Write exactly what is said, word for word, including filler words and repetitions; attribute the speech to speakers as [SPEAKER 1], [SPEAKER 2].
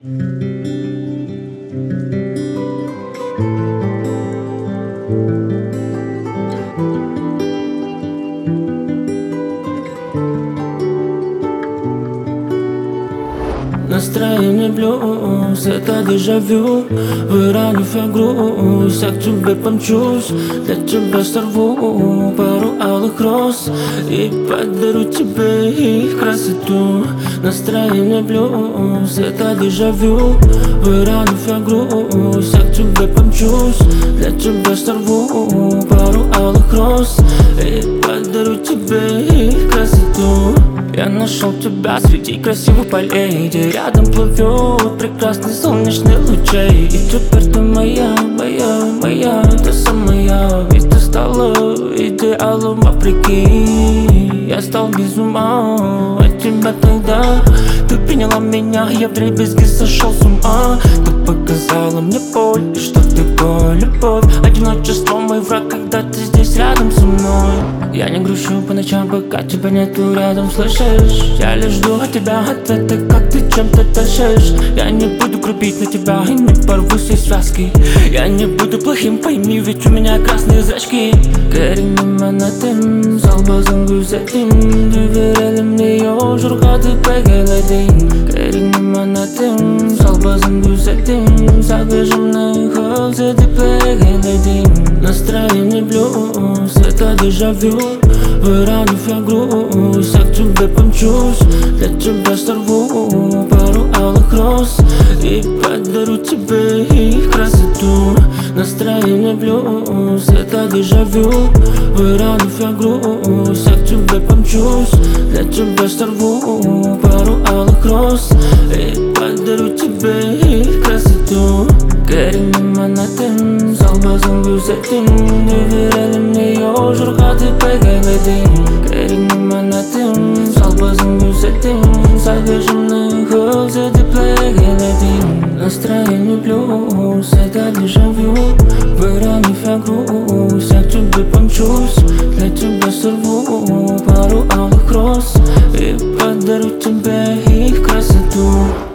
[SPEAKER 1] Настроение блюз, это дежавю. Выранив я грусть, я к тебе помчусь. Для тебя сорву пару алых роз и подарю тебе их красоту. Настроение блюз, это дежавю. Выранив я грусть, я к тебе помчусь. Для тебя сорву пару алых роз и подарю тебе их красоту. Я нашел тебя среди красивых полей, где рядом плывет прекрасный солнечный лучей. И теперь ты моя, моя, моя, ты самая. Ведь ты стала идеалом вопреки. Я стал без ума от тебя тогда. Ты приняла меня, я вдребезги сошел с ума. Ты показала мне боль, что такое любовь. Одиночество мой враг, когда ты здесь рядом со мной. Я не грущу по ночам, пока тебя нету рядом, слышишь? Я лишь жду от тебя ответа, как ты чем-то дышишь. Я не буду грубить на тебя и не порву все связки. Я не буду плохим, пойми, ведь у меня красные зрачки. Керинime netim, salbazın güzelim. Düverelim diyor, jurgadı pegeledim. Керинime netim, salbazın güzelim. Sagıcımны хълзеди пегеледим. Настроение блюз, это дежавю. Выранив я грусть, я к тебе помчусь. Для тебя сорву пару алых роз и подарю тебе их красоту. Настроение блюз, это дежавю. Выранив я грусть, я к тебе помчусь. Для тебя сорву пару алых роз и подарю тебе их красоту. Керинime netim, salbazın güzelim. Düverelim diyor, jurgadı pegeledim. Керинime netim, salbazın güzelim. Sagıcımны хълзеди пегеледим. Настроение блюз, это дежавю. Выранив я грусть, я к тебе помчусь. Для тебя сорву пару алых роз и подарю тебе их красоту.